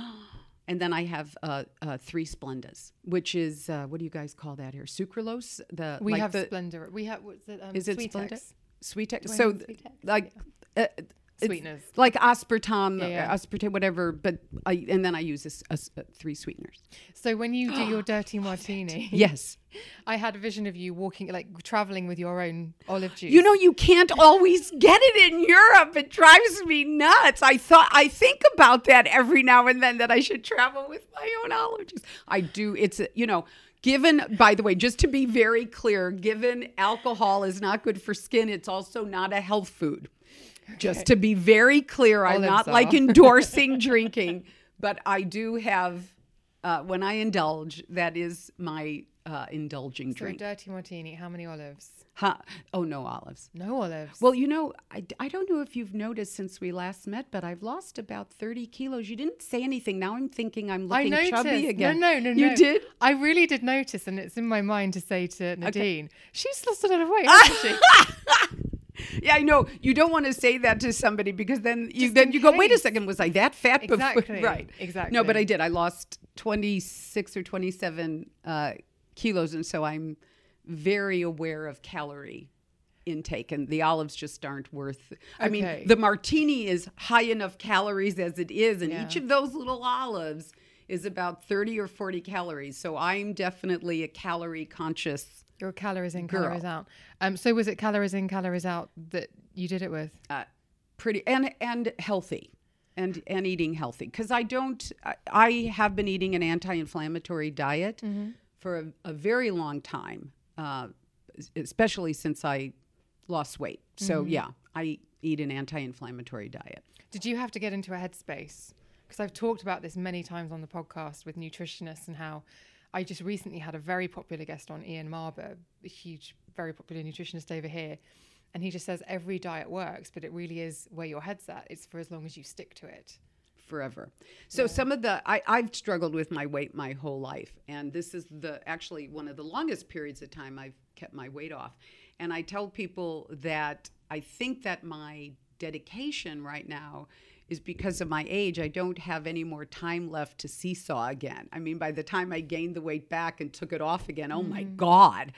And then I have uh, uh, three Splendas, which is uh, what do you guys call that here? Sucralose. The We like have the, Splendor. We have, what's it? Um, Is it Sweetex. Splenda? Sweetex. Do I So have Sweetex? like uh, it's Sweeteners. like aspartame, Yeah, yeah. uh, aspartame, whatever. But I and then I use this, uh, s- uh, three sweeteners. So when you do your dirty martini, Yes. I had a vision of you walking, like traveling with your own olive juice. You know, you can't always get it in Europe. It drives me nuts. I thought I think about that every now and then, that I should travel with my own olive juice. I do. It's a- you know, given, by the way, just to be very clear, given alcohol is not good for skin, it's also not a health food. Just to be very clear, I'm Olives not are. like endorsing drinking, but I do have uh, when I indulge, that is my uh, indulging So a drink. dirty martini, how many olives? Huh. Oh, no olives. No olives. Well, you know, I, I don't know if you've noticed since we last met, but I've lost about thirty kilos. You didn't say anything. Now I'm thinking I'm I looking noticed. chubby again. No, no, no, You no. did? I really did notice, and it's in my mind to say to Nadine, she's lost a lot of weight, hasn't she? Yeah, I know. You don't want to say that to somebody, because then you Just then in you go, wait a case. second, was I that fat before? Exactly, Right. exactly. No, but I did. I lost twenty-six or twenty-seven uh, kilos, and so I'm very aware of calorie intake, and the olives just aren't worth. I mean, Okay. the martini is high enough calories as it is, and Yeah. each of those little olives is about thirty or forty calories. So I'm definitely a calorie conscious. Your calories in, Girl. calories out. Um, so was it calories in, calories out that you did it with? uh, pretty and and healthy and and eating healthy, because I don't I, I have been eating an anti-inflammatory diet for a, a very long time, uh, especially since I lost weight. So yeah, I eat an anti-inflammatory diet. Did you have to get into a headspace? Because I've talked about this many times on the podcast with nutritionists, and how I just recently had a very popular guest on, Ian Marber, a huge, very popular nutritionist over here. And he just says every diet works, but it really is where your head's at. It's for as long as you stick to it. Forever. So some of the I, I've struggled with my weight my whole life, and this is the actually one of the longest periods of time I've kept my weight off. And I tell people that I think that my dedication right now is because of my age. I don't have any more time left to seesaw again. I mean, by the time I gained the weight back and took it off again, oh my God.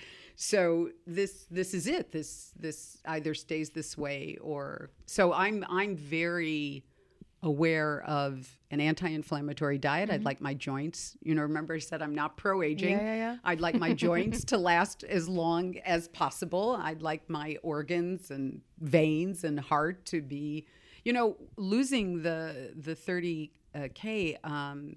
So this this is it. This this either stays this way, or so I'm I'm very aware of an anti-inflammatory diet. I'd like my joints, you know, remember I said I'm not pro-aging. Yeah, yeah, yeah. I'd like my joints to last as long as possible. I'd like my organs and veins and heart to be, you know, losing the the thirty K, um,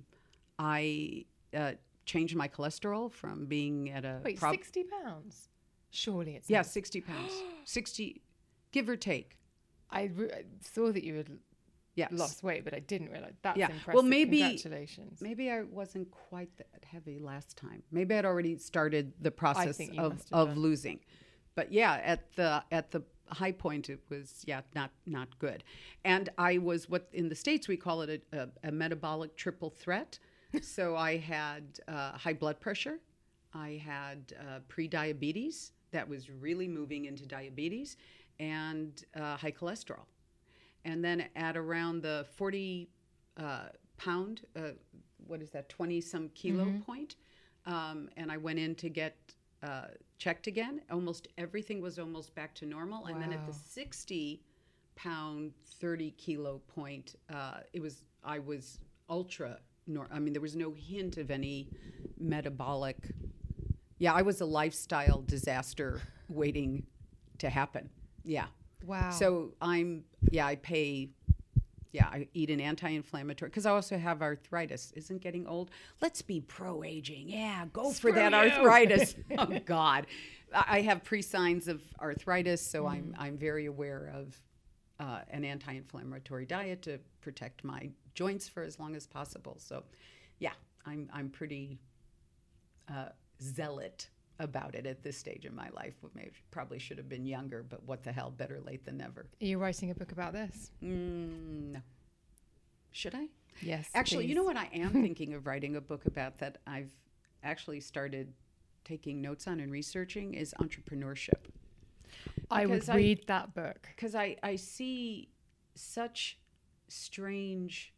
I uh, changed my cholesterol from being at a Wait, prob- sixty pounds? Surely it's yeah, not. sixty pounds, sixty, give or take. I, re- I saw that you had Yes. lost weight, but I didn't realize. That's Yeah. impressive. Well, maybe Congratulations. maybe I wasn't quite that heavy last time. Maybe I'd already started the process think you of, must have of done. losing. But yeah, at the at the high point, it was yeah not not good. And I was what in the States we call it a, a, a metabolic triple threat. So I had uh, high blood pressure, I had uh, pre-diabetes, that was really moving into diabetes and uh, high cholesterol. And then at around the forty uh, pound, uh, what is that, twenty some kilo mm-hmm. point, um, and I went in to get uh, checked again. Almost everything was almost back to normal. Wow. And then at the sixty pound, thirty kilo point, uh, it was, I was ultra, nor- I mean, there was no hint of any metabolic, yeah, I was a lifestyle disaster waiting to happen. Yeah. Wow. So I'm, yeah, I pay, yeah, I eat an anti-inflammatory, because I also have arthritis. Isn't getting old? Let's be pro-aging. Yeah, go Screw for that you. arthritis. Oh, God. I have pre-signs of arthritis, so mm. I'm I'm very aware of uh, an anti-inflammatory diet to protect my joints for as long as possible. So, yeah, I'm I'm pretty uh, zealot about it at this stage in my life. Maybe probably should have been younger, but what the hell, better late than never. Are you writing a book about this? Mm, no. Should I? Yes. Actually, please. You know what I am thinking of writing a book about that I've actually started taking notes on and researching is entrepreneurship. I would Because read that book. Because I, I see such strange...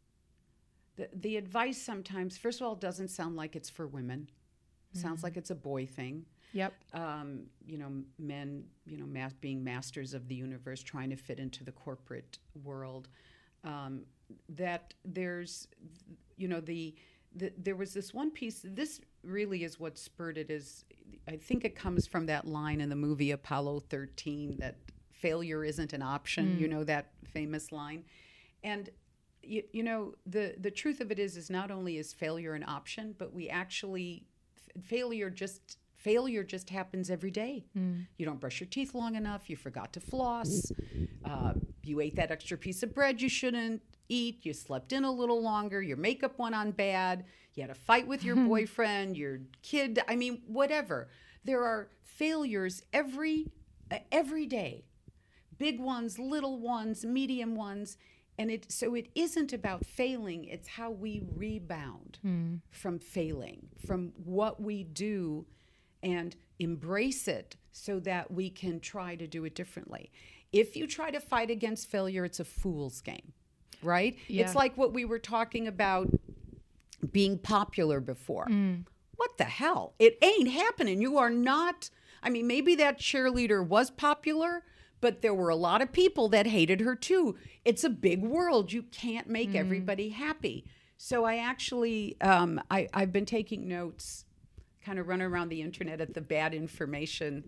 The, the advice sometimes, first of all, doesn't sound like it's for women. Sounds mm. like it's a boy thing. Yep. Um, you know, men, you know, ma- being masters of the universe, trying to fit into the corporate world. Um, that there's, you know, the, the there was this one piece. This really is what spurred it. Is I think it comes from that line in the movie Apollo thirteen that failure isn't an option. Mm. You know, that famous line, and. You, you know, the, the truth of it is, is not only is failure an option, but we actually, f- failure just, failure just happens every day. Mm. You don't brush your teeth long enough. You forgot to floss. Uh, you ate that extra piece of bread you shouldn't eat. You slept in a little longer. Your makeup went on bad. You had a fight with your boyfriend, your kid. I mean, whatever. There are failures every, uh, every day. Big ones, little ones, medium ones. And it so it isn't about failing, it's how we rebound mm. from failing, from what we do, and embrace it so that we can try to do it differently. If you try to fight against failure, it's a fool's game, right? Yeah. It's like what we were talking about being popular before. Mm. What the hell? It ain't happening. You are not, I mean, maybe that cheerleader was popular, but there were a lot of people that hated her too. It's a big world. You can't make mm. everybody happy. So I actually, um, I, I've been taking notes, kind of running around the internet at the bad information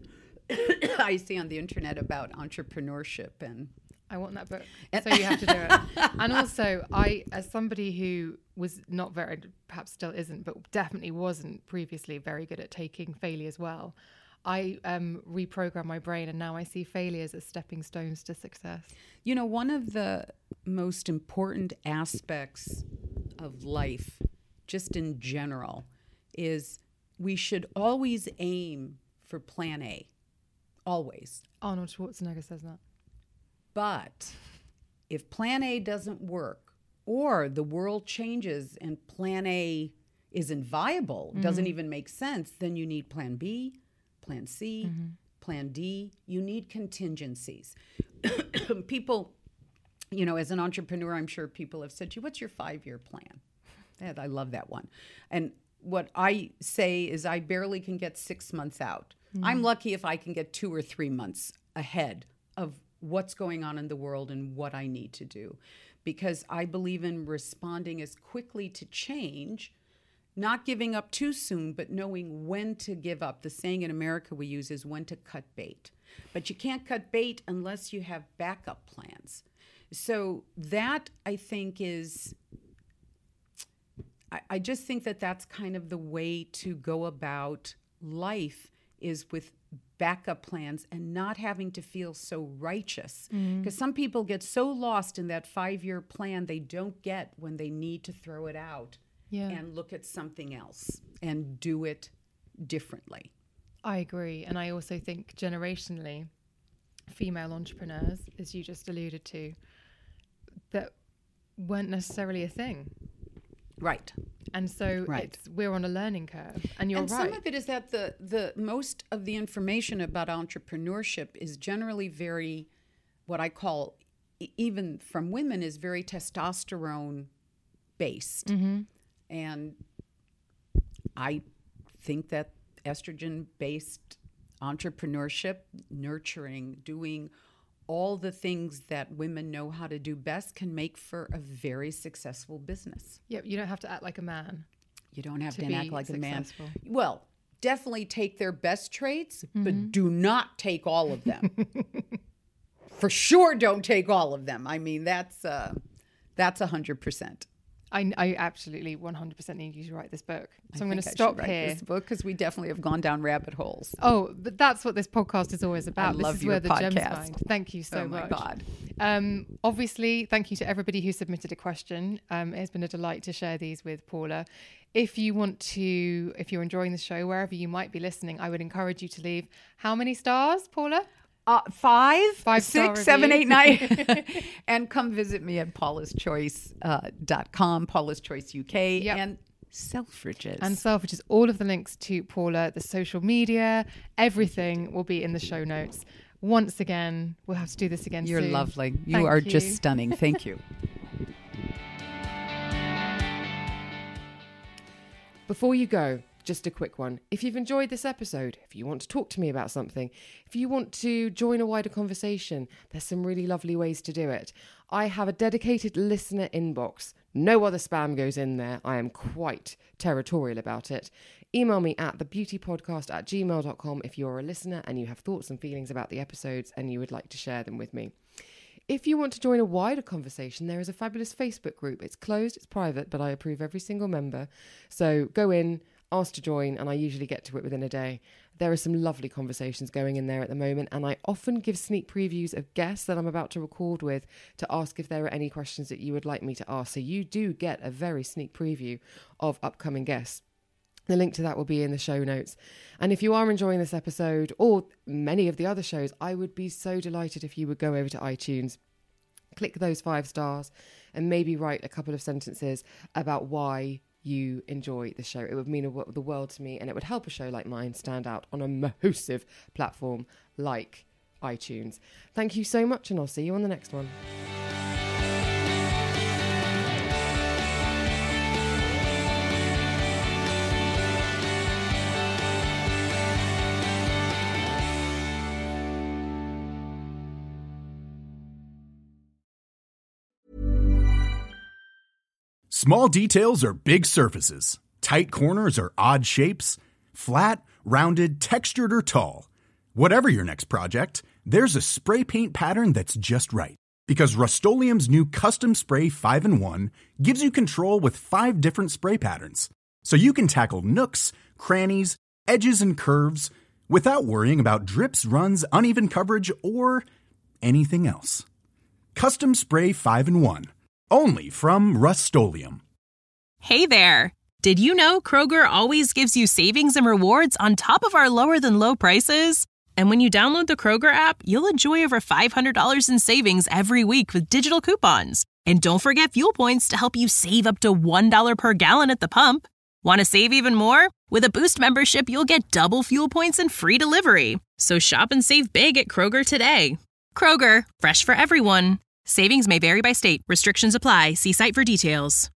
I see on the internet about entrepreneurship. And I want that book, so you have to do it. And also, I, as somebody who was not very, perhaps still isn't, but definitely wasn't previously very good at taking failures well, I um, reprogram my brain, and now I see failures as stepping stones to success. You know, one of the most important aspects of life, just in general, is we should always aim for plan A. Always. Arnold Schwarzenegger says that. But if plan A doesn't work, or the world changes and plan A isn't viable, mm-hmm. doesn't even make sense, then you need plan B, plan C, mm-hmm. plan D. You need contingencies. People, you know, as an entrepreneur, I'm sure people have said to you, what's your five-year plan? And I love that one. And what I say is I barely can get six months out. Mm-hmm. I'm lucky if I can get two or three months ahead of what's going on in the world and what I need to do. Because I believe in responding as quickly to change, not giving up too soon, but knowing when to give up. The saying in America we use is when to cut bait. But you can't cut bait unless you have backup plans. So that, I think, is... I, I just think that that's kind of the way to go about life, is with backup plans and not having to feel so righteous. Because mm-hmm. some people get so lost in that five-year plan they don't get when they need to throw it out. Yeah. And look at something else and do it differently. I agree. And I also think generationally, female entrepreneurs, as you just alluded to, that weren't necessarily a thing. Right. And so Right. it's, we're on a learning curve. And you're and right. some of it is that the, the most of the information about entrepreneurship is generally very, what I call, e- even from women, is very testosterone based. Mm-hmm. And I think that estrogen based entrepreneurship, nurturing, doing all the things that women know how to do best can make for a very successful business. Yep, you don't have to act like a man. You don't have To to, act be like successful. a man. Well, definitely take their best traits, Mm-hmm. but do not take all of them. For sure, don't take all of them. I mean, that's uh, that's a hundred percent. I, I absolutely one hundred percent need you to write this book. So I'm going to I stop should write here. this book because we definitely have gone down rabbit holes. Oh, but that's what this podcast is always about. I love this is your where the gems podcast. find. Thank you so Oh my much. God. Um, obviously, thank you to everybody who submitted a question. Um, it has been a delight to share these with Paula. If you want to, if you're enjoying the show, wherever you might be listening, I would encourage you to leave how many stars, Paula? Uh, five, Five-star six, seven, eight, reviews. nine. And come visit me at paula's choice dot com, Paula's Choice U K, Yep. and Selfridges. And Selfridges, all of the links to Paula, the social media, everything will be in the show notes. Once again, we'll have to do this again You're soon. lovely. You Thank are you. just stunning. Thank you. Before you go, just a quick one. If you've enjoyed this episode, if you want to talk to me about something, if you want to join a wider conversation, there's some really lovely ways to do it. I have a dedicated listener inbox. No other spam goes in there. I am quite territorial about it. Email me at thebeautypodcast at gmail dot com if you're a listener and you have thoughts and feelings about the episodes and you would like to share them with me. If you want to join a wider conversation, there is a fabulous Facebook group. It's closed, it's private, but I approve every single member. So go in, ask to join, and I usually get to it within a day. There are some lovely conversations going in there at the moment, and I often give sneak previews of guests that I'm about to record with to ask if there are any questions that you would like me to ask. So you do get a very sneak preview of upcoming guests. The link to that will be in the show notes. And if you are enjoying this episode or many of the other shows, I would be so delighted if you would go over to iTunes, click those five stars, and maybe write a couple of sentences about why you enjoy the show. It would mean a, the world to me, and it would help a show like mine stand out on a massive platform like iTunes. Thank you so much, and I'll see you on the next one. Small details are big surfaces. Tight corners are odd shapes. Flat, rounded, textured, or tall. Whatever your next project, there's a spray paint pattern that's just right. Because Rust-Oleum's new Custom Spray five in one gives you control with five different spray patterns. So you can tackle nooks, crannies, edges, and curves without worrying about drips, runs, uneven coverage, or anything else. Custom Spray five in one. Only from Rust-Oleum. Hey there! Did you know Kroger always gives you savings and rewards on top of our lower-than-low prices? And when you download the Kroger app, you'll enjoy over five hundred dollars in savings every week with digital coupons. And don't forget fuel points to help you save up to one dollar per gallon at the pump. Want to save even more? With a Boost membership, you'll get double fuel points and free delivery. So shop and save big at Kroger today. Kroger, fresh for everyone. Savings may vary by state. Restrictions apply. See site for details.